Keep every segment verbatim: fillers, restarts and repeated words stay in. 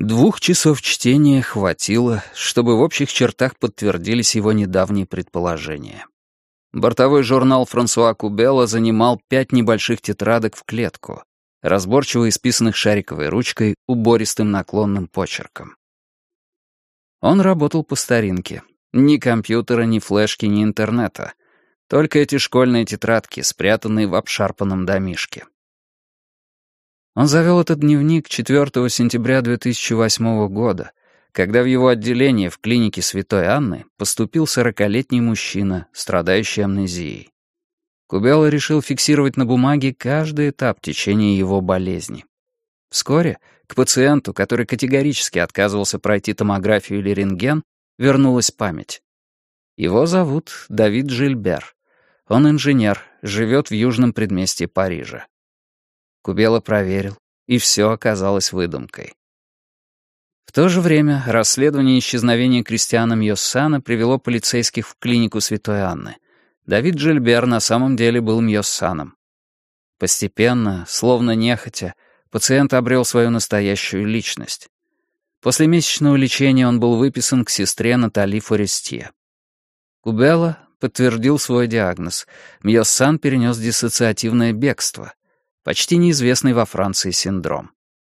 Двух часов чтения хватило, чтобы в общих чертах подтвердились его недавние предположения. Бортовой журнал Франсуа Кубела занимал пять небольших тетрадок в клетку, разборчиво исписанных шариковой ручкой, убористым наклонным почерком. Он работал по старинке. Ни компьютера, ни флешки, ни интернета. Только эти школьные тетрадки, спрятанные в обшарпанном домишке. Он завел этот дневник четвёртого сентября две тысячи восьмого года, когда в его отделение в клинике Святой Анны поступил сорокалетний мужчина, страдающий амнезией. Кубела решил фиксировать на бумаге каждый этап течения его болезни. Вскоре к пациенту, который категорически отказывался пройти томографию или рентген, вернулась память. Его зовут Давид Жильбер. Он инженер, живет в южном предместье Парижа. Кубела проверил, и все оказалось выдумкой. В то же время расследование исчезновения Кристиана Мьоссана привело полицейских в клинику Святой Анны. Давид Жильбер на самом деле был Мьоссаном. Постепенно, словно нехотя, пациент обрел свою настоящую личность. После месячного лечения он был выписан к сестре Натали Форестье. Кубела подтвердил свой диагноз. Мьоссан перенес диссоциативное бегство, почти неизвестный во Франции синдром.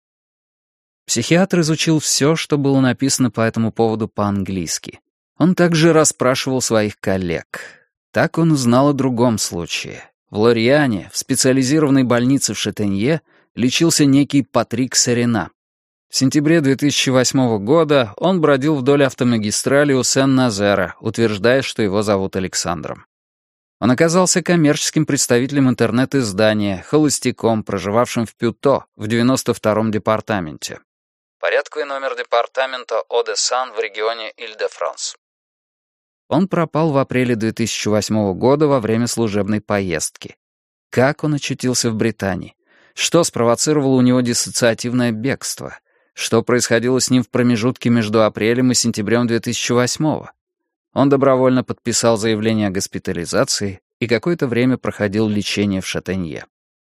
Психиатр изучил все, что было написано по этому поводу по-английски. Он также расспрашивал своих коллег. Так он узнал о другом случае. В Лориане, в специализированной больнице в Шатенье, лечился некий Патрик Серена. В сентябре две тысячи восьмого года он бродил вдоль автомагистрали у Сен-Назера, утверждая, что его зовут Александром. Он оказался коммерческим представителем интернет-издания, холостяком, проживавшим в Пюто, в девяносто втором департаменте. Порядковый номер департамента О-де-Сан в регионе Иль-де-Франс. Он пропал в апреле две тысячи восьмого года во время служебной поездки. Как он очутился в Британии? Что спровоцировало у него диссоциативное бегство? Что происходило с ним в промежутке между апрелем и сентябрем две тысячи восьмого? Он добровольно подписал заявление о госпитализации и какое-то время проходил лечение в Шатенье.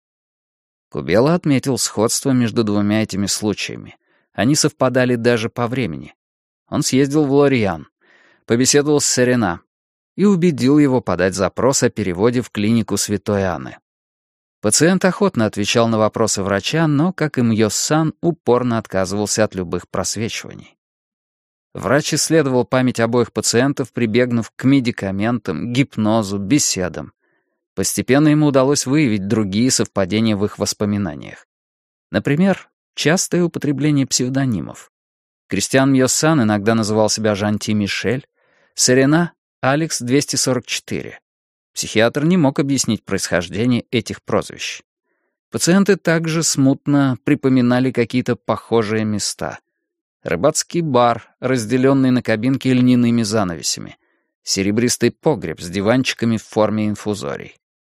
Кубела отметил сходство между двумя этими случаями. Они совпадали даже по времени. Он съездил в Лориан, побеседовал с Серена и убедил его подать запрос о переводе в клинику Святой Анны. Пациент охотно отвечал на вопросы врача, но, как и Мьоссан, упорно отказывался от любых просвечиваний. Врач исследовал память обоих пациентов, прибегнув к медикаментам, гипнозу, беседам. Постепенно ему удалось выявить другие совпадения в их воспоминаниях. Например, частое употребление псевдонимов. Кристиан Мьоссан иногда называл себя Жанти Мишель, Серена — Алекс двести сорок четыре. Психиатр не мог объяснить происхождение этих прозвищ. Пациенты также смутно припоминали какие-то похожие места. Рыбацкий бар, разделенный на кабинки льняными занавесями. Серебристый погреб с диванчиками в форме инфузорий.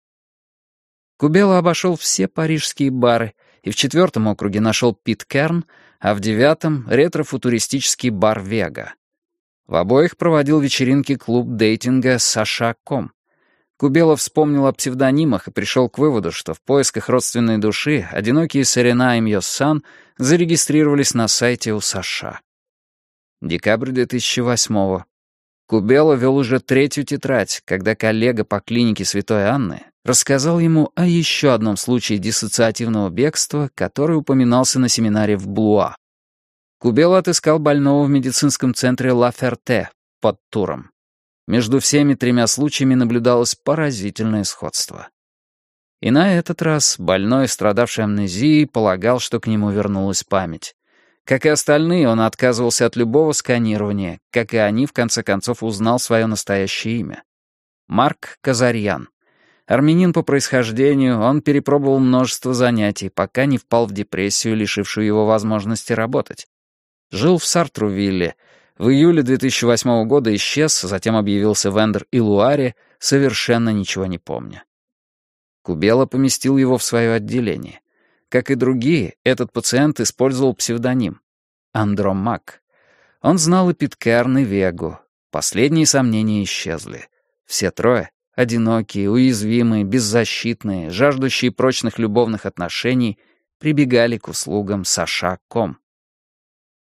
Кубела обошел все парижские бары и в четвертом округе нашел Пит Керн, а в девятом — ретро-футуристический бар Вега. В обоих проводил вечеринки клуб дейтинга Саша Ком. Кубела вспомнил о псевдонимах и пришел к выводу, что в поисках родственной души одинокие Серена и Мьоссан зарегистрировались на сайте у Саша. Декабрь две тысячи восьмого. Кубела вел уже третью тетрадь, когда коллега по клинике Святой Анны рассказал ему о еще одном случае диссоциативного бегства, который упоминался на семинаре в Блуа. Кубела отыскал больного в медицинском центре Ла Ферте под Туром. Между всеми тремя случаями наблюдалось поразительное сходство. И на этот раз больной, страдавший амнезией, полагал, что к нему вернулась память. Как и остальные, он отказывался от любого сканирования, как и они, в конце концов, узнал свое настоящее имя. Марк Казарьян. Армянин по происхождению, он перепробовал множество занятий, пока не впал в депрессию, лишившую его возможности работать. Жил в Сартрувилле. В июле две тысячи восьмого года исчез, затем объявился в Эндер-и-Луаре, совершенно ничего не помня. Кубела поместил его в свое отделение. Как и другие, этот пациент использовал псевдоним — Андромак. Он знал и Питкерн, и Вегу. Последние сомнения исчезли. Все трое — одинокие, уязвимые, беззащитные, жаждущие прочных любовных отношений — прибегали к услугам Саша Ком.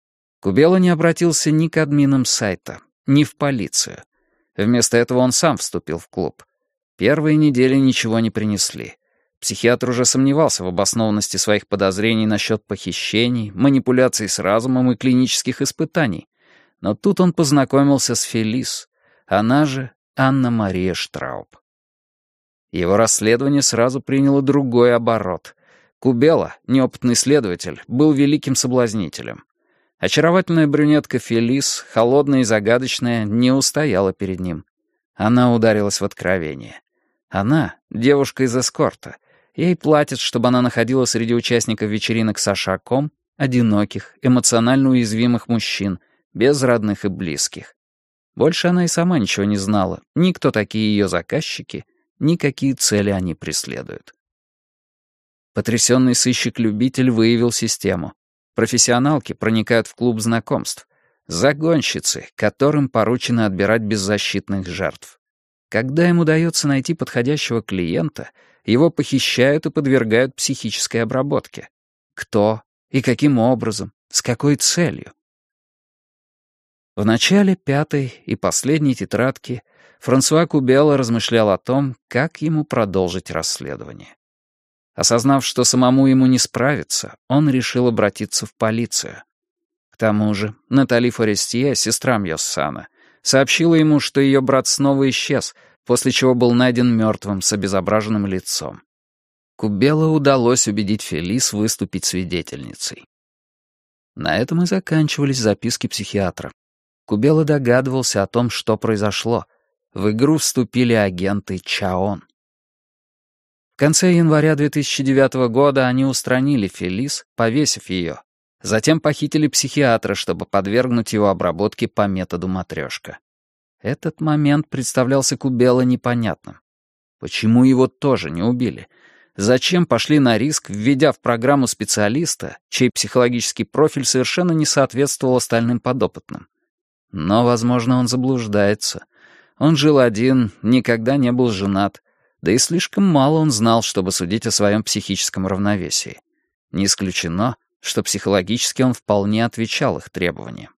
Кубела не обратился ни к админам сайта, ни в полицию. Вместо этого он сам вступил в клуб. Первые недели ничего не принесли. Психиатр уже сомневался в обоснованности своих подозрений насчет похищений, манипуляций с разумом и клинических испытаний. Но тут он познакомился с Фелис, она же Анна-Мария Штрауб. Его расследование сразу приняло другой оборот. Кубела, неопытный следователь, был великим соблазнителем. Очаровательная брюнетка Фелис, холодная и загадочная, не устояла перед ним. Она ударилась в откровение. Она — девушка из эскорта. Ей платят, чтобы она находила среди участников вечеринок Саша Ком одиноких, эмоционально уязвимых мужчин, без родных и близких. Больше она и сама ничего не знала, ни кто такие ее заказчики, ни какие цели они преследуют. Потрясенный сыщик-любитель выявил систему. Профессионалки проникают в клуб знакомств. Загонщицы, которым поручено отбирать беззащитных жертв. Когда им удается найти подходящего клиента, его похищают и подвергают психической обработке. Кто и каким образом, с какой целью? В начале пятой и последней тетрадки Франсуа Кубела размышлял о том, как ему продолжить расследование. Осознав, что самому ему не справиться, он решил обратиться в полицию. К тому же Натали Форестье, сестра Мьоссана, сообщила ему, что ее брат снова исчез, после чего был найден мертвым с обезображенным лицом. Кубела удалось убедить Фелис выступить свидетельницей. На этом и заканчивались записки психиатра. Кубела догадывался о том, что произошло. В игру вступили агенты Чаон. В конце января две тысячи девятого года они устранили Фелис, повесив ее. Затем похитили психиатра, чтобы подвергнуть его обработке по методу матрешка. Этот момент представлялся Кубела непонятным. Почему его тоже не убили? Зачем пошли на риск, введя в программу специалиста, чей психологический профиль совершенно не соответствовал остальным подопытным? Но, возможно, он заблуждается. Он жил один, никогда не был женат, да и слишком мало он знал, чтобы судить о своем психическом равновесии. Не исключено, что психологически он вполне отвечал их требованиям.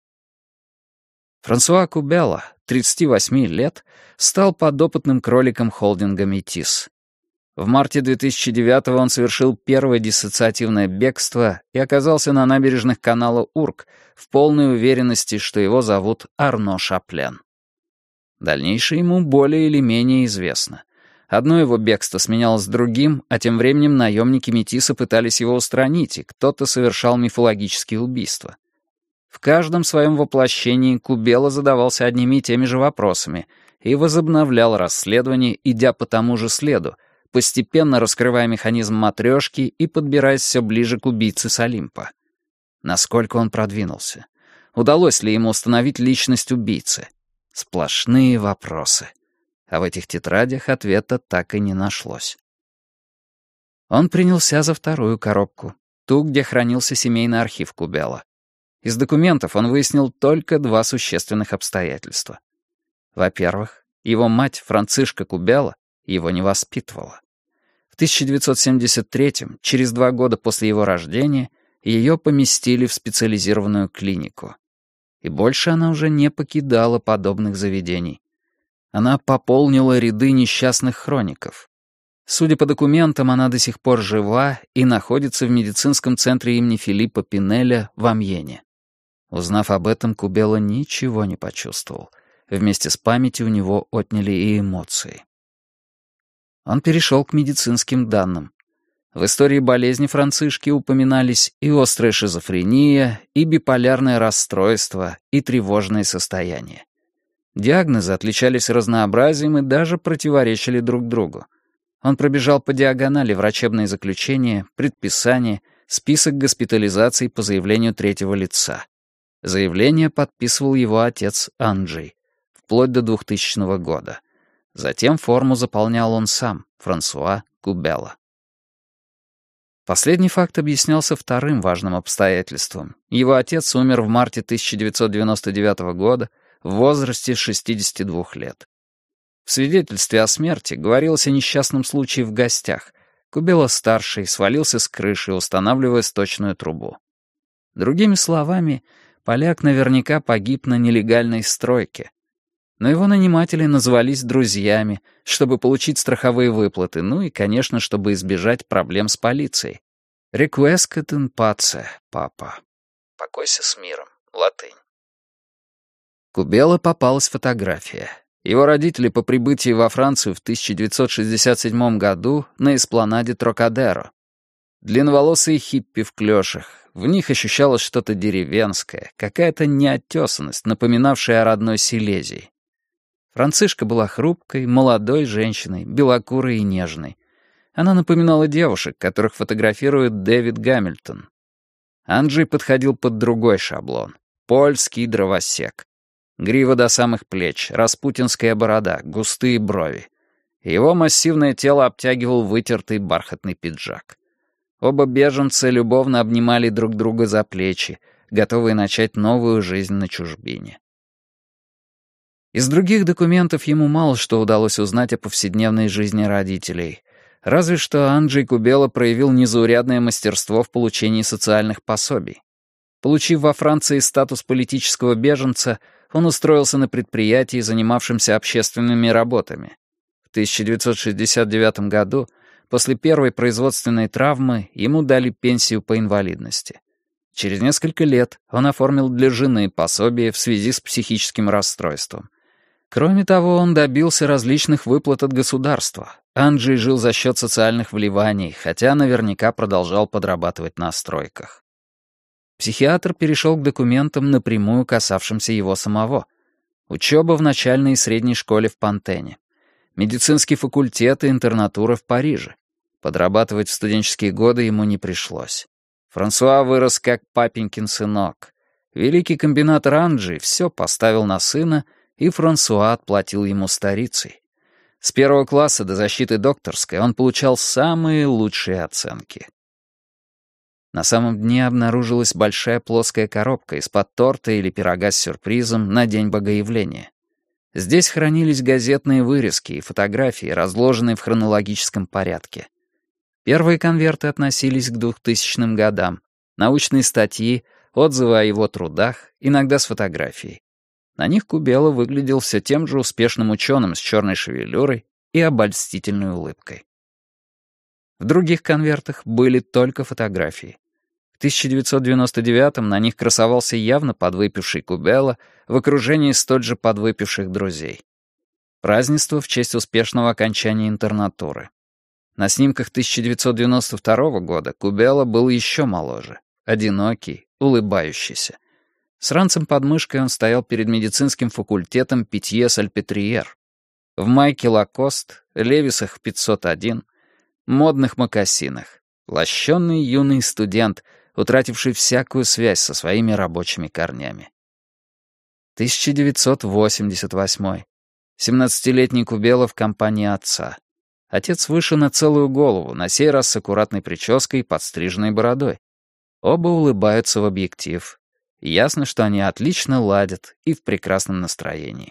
Франсуа Кубела, тридцати восьми лет, стал подопытным кроликом холдинга «Метис». В марте две тысячи девятого он совершил первое диссоциативное бегство и оказался на набережных канала Урк в полной уверенности, что его зовут Арно Шаплен. Дальнейшее ему более или менее известно. Одно его бегство сменялось другим, а тем временем наемники Метиса пытались его устранить, и кто-то совершал мифологические убийства. В каждом своем воплощении Кубела задавался одними и теми же вопросами и возобновлял расследование, идя по тому же следу, постепенно раскрывая механизм матрешки и подбираясь все ближе к убийце с Олимпа. Насколько он продвинулся? Удалось ли ему установить личность убийцы? Сплошные вопросы. А в этих тетрадях ответа так и не нашлось. Он принялся за вторую коробку, ту, где хранился семейный архив Кубела. Из документов он выяснил только два существенных обстоятельства. Во-первых, его мать, Францишка Кубела, его не воспитывала. В тысяча девятьсот семьдесят третьем, через два года после его рождения, ее поместили в специализированную клинику. И больше она уже не покидала подобных заведений. Она пополнила ряды несчастных хроников. Судя по документам, она до сих пор жива и находится в медицинском центре имени Филиппа Пинеля в Амьене. Узнав об этом, Кубела ничего не почувствовал. Вместе с памятью у него отняли и эмоции. Он перешел к медицинским данным. В истории болезни Францишки упоминались и острая шизофрения, и биполярное расстройство, и тревожные состояния. Диагнозы отличались разнообразием и даже противоречили друг другу. Он пробежал по диагонали врачебные заключения, предписания, список госпитализаций по заявлению третьего лица. Заявление подписывал его отец Анджей, вплоть до двухтысячного года. Затем форму заполнял он сам, Франсуа Кубела. Последний факт объяснялся вторым важным обстоятельством. Его отец умер в марте тысяча девятьсот девяносто девятого года в возрасте шестидесяти двух лет. В свидетельстве о смерти говорилось о несчастном случае в гостях. Кубела-старший свалился с крыши, устанавливая сточную трубу. Другими словами, поляк наверняка погиб на нелегальной стройке. Но его наниматели назвались друзьями, чтобы получить страховые выплаты, ну и, конечно, чтобы избежать проблем с полицией. «Requiescat in pace, папа». «Покойся с миром», латынь. Кубела попалась фотография. Его родители по прибытии во Францию в тысяча девятьсот шестьдесят седьмом году на эспланаде Трокадеро. Длинноволосые хиппи в клёшах. В них ощущалось что-то деревенское, какая-то неоттесанность, напоминавшая о родной Силезии. Францишка была хрупкой, молодой женщиной, белокурой и нежной. Она напоминала девушек, которых фотографирует Дэвид Гамильтон. Анджей подходил под другой шаблон. Польский дровосек. Грива до самых плеч, распутинская борода, густые брови. Его массивное тело обтягивал вытертый бархатный пиджак. Оба беженца любовно обнимали друг друга за плечи, готовые начать новую жизнь на чужбине. Из других документов ему мало что удалось узнать о повседневной жизни родителей. Разве что Анджей Кубела проявил незаурядное мастерство в получении социальных пособий. Получив во Франции статус политического беженца, он устроился на предприятии, занимавшемся общественными работами. В тысяча девятьсот шестьдесят девятом году, после первой производственной травмы, ему дали пенсию по инвалидности. Через несколько лет он оформил для жены пособие в связи с психическим расстройством. Кроме того, он добился различных выплат от государства. Анджей жил за счет социальных вливаний, хотя наверняка продолжал подрабатывать на стройках. Психиатр перешел к документам, напрямую касавшимся его самого. Учеба в начальной и средней школе в Пантене. Медицинский факультет и интернатура в Париже. Подрабатывать в студенческие годы ему не пришлось. Франсуа вырос как папенькин сынок. Великий комбинатор Анджей все поставил на сына, и Франсуа отплатил ему старицей. С первого класса до защиты докторской он получал самые лучшие оценки. На самом дне обнаружилась большая плоская коробка из-под торта или пирога с сюрпризом на День Богоявления. Здесь хранились газетные вырезки и фотографии, разложенные в хронологическом порядке. Первые конверты относились к двухтысячным годам, научные статьи, отзывы о его трудах, иногда с фотографией. На них Кубела выглядел все тем же успешным ученым с черной шевелюрой и обольстительной улыбкой. В других конвертах были только фотографии. В тысяча девятьсот девяносто девятом на них красовался явно подвыпивший Кубела в окружении столь же подвыпивших друзей. Празднество в честь успешного окончания интернатуры. На снимках тысяча девятьсот девяносто второго года Кубела был еще моложе, одинокий, улыбающийся. С ранцем под мышкой он стоял перед медицинским факультетом Питье-Сальпетриер. В майке Лакост, левисах пятьсот один, модных мокасинах. Лощеный юный студент, утративший всякую связь со своими рабочими корнями. тысяча девятьсот восемьдесят восьмой. семнадцатилетний Кубела в компании отца. Отец выше на целую голову, на сей раз с аккуратной прической и подстриженной бородой. Оба улыбаются в объектив. Ясно, что они отлично ладят и в прекрасном настроении.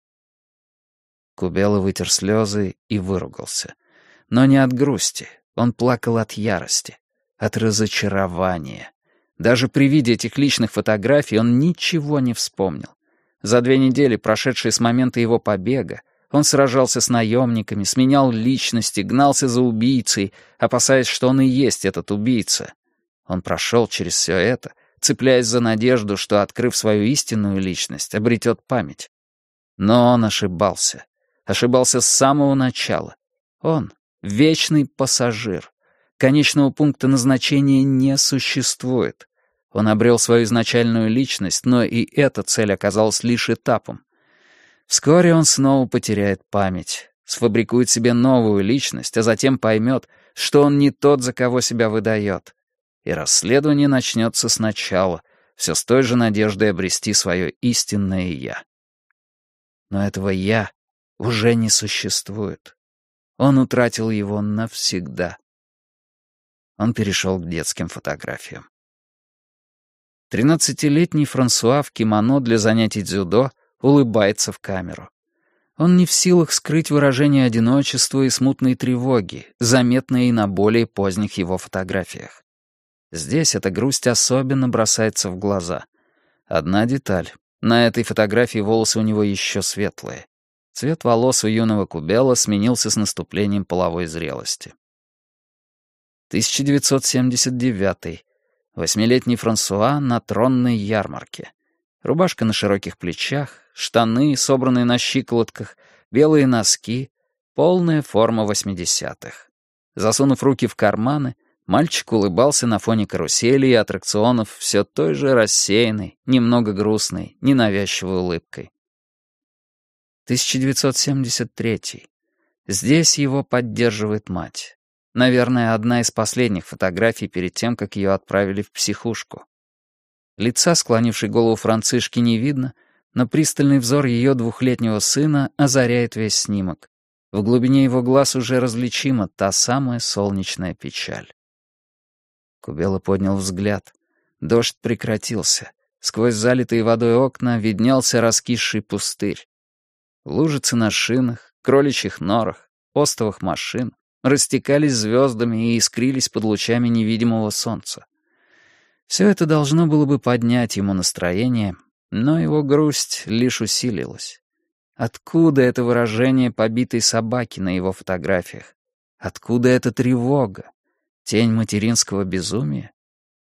Кубела вытер слезы и выругался. Но не от грусти. Он плакал от ярости, от разочарования. Даже при виде этих личных фотографий он ничего не вспомнил. За две недели, прошедшие с момента его побега, он сражался с наемниками, сменял личности, гнался за убийцей, опасаясь, что он и есть этот убийца. Он прошел через все это, цепляясь за надежду, что, открыв свою истинную личность, обретет память. Но он ошибался. Ошибался с самого начала. Он — вечный пассажир. Конечного пункта назначения не существует. Он обрел свою изначальную личность, но и эта цель оказалась лишь этапом. Вскоре он снова потеряет память, сфабрикует себе новую личность, а затем поймет, что он не тот, за кого себя выдает. И расследование начнется сначала, все с той же надеждой обрести свое истинное «я». Но этого «я» уже не существует. Он утратил его навсегда. Он перешел к детским фотографиям. Тринадцатилетний Франсуа в кимоно для занятий дзюдо улыбается в камеру. Он не в силах скрыть выражение одиночества и смутной тревоги, заметные и на более поздних его фотографиях. Здесь эта грусть особенно бросается в глаза. Одна деталь. На этой фотографии волосы у него еще светлые. Цвет волос у юного Кубела сменился с наступлением половой зрелости. тысяча девятьсот семьдесят девятый. Восьмилетний Франсуа на тронной ярмарке. Рубашка на широких плечах, штаны, собранные на щиколотках, белые носки, полная форма восьмидесятых. Засунув руки в карманы, мальчик улыбался на фоне карусели и аттракционов все той же рассеянной, немного грустной, ненавязчивой улыбкой. тысяча девятьсот семьдесят третий. Здесь его поддерживает мать. Наверное, одна из последних фотографий перед тем, как ее отправили в психушку. Лица, склонившей голову Францишки, не видно, но пристальный взор ее двухлетнего сына озаряет весь снимок. В глубине его глаз уже различима та самая солнечная печаль. Кубела поднял взгляд. Дождь прекратился. Сквозь залитые водой окна виднелся раскисший пустырь. Лужицы на шинах, кроличьих норах, остовах машин растекались звездами и искрились под лучами невидимого солнца. Все это должно было бы поднять ему настроение, но его грусть лишь усилилась. Откуда это выражение побитой собаки на его фотографиях? Откуда эта тревога? Тень материнского безумия?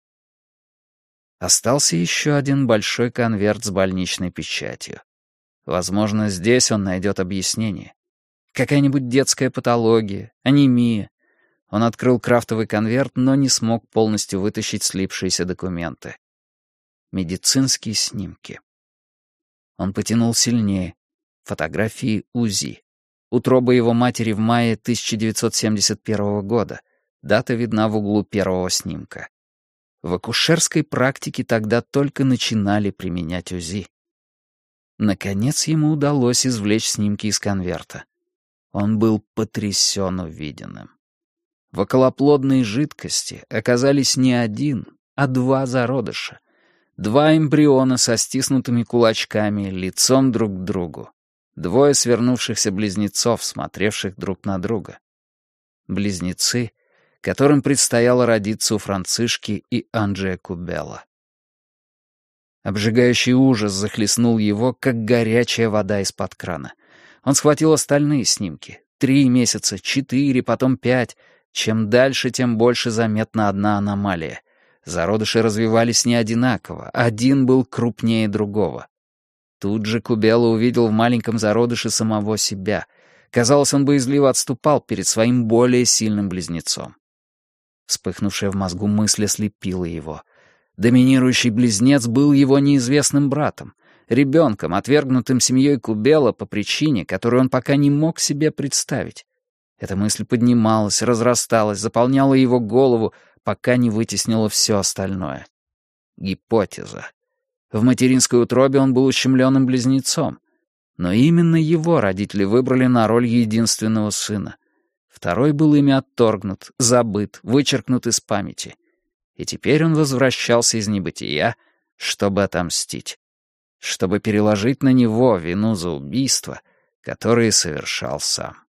Остался еще один большой конверт с больничной печатью. Возможно, здесь он найдет объяснение. Какая-нибудь детская патология, анемия. Он открыл крафтовый конверт, но не смог полностью вытащить слипшиеся документы. Медицинские снимки. Он потянул сильнее. Фотографии УЗИ. Утроба его матери в мае тысяча девятьсот семьдесят первого года. Дата видна в углу первого снимка. В акушерской практике тогда только начинали применять УЗИ. Наконец ему удалось извлечь снимки из конверта. Он был потрясен увиденным. В околоплодной жидкости оказались не один, а два зародыша. Два эмбриона со стиснутыми кулачками, лицом друг к другу. Двое свернувшихся близнецов, смотревших друг на друга. Близнецы, которым предстояло родиться у Францишки и Анджея Кубела. Обжигающий ужас захлестнул его, как горячая вода из-под крана. Он схватил остальные снимки. Три месяца, четыре, потом пять. Чем дальше, тем больше заметна одна аномалия. Зародыши развивались не одинаково. Один был крупнее другого. Тут же Кубела увидел в маленьком зародыше самого себя. Казалось, он боязливо отступал перед своим более сильным близнецом. Вспыхнувшая в мозгу мысль ослепила его. Доминирующий близнец был его неизвестным братом, ребенком, отвергнутым семьей Кубела по причине, которую он пока не мог себе представить. Эта мысль поднималась, разрасталась, заполняла его голову, пока не вытеснила все остальное. Гипотеза. В материнской утробе он был ущемленным близнецом, но именно его родители выбрали на роль единственного сына. Второй был ими отторгнут, забыт, вычеркнут из памяти. И теперь он возвращался из небытия, чтобы отомстить, чтобы переложить на него вину за убийство, которое совершал сам.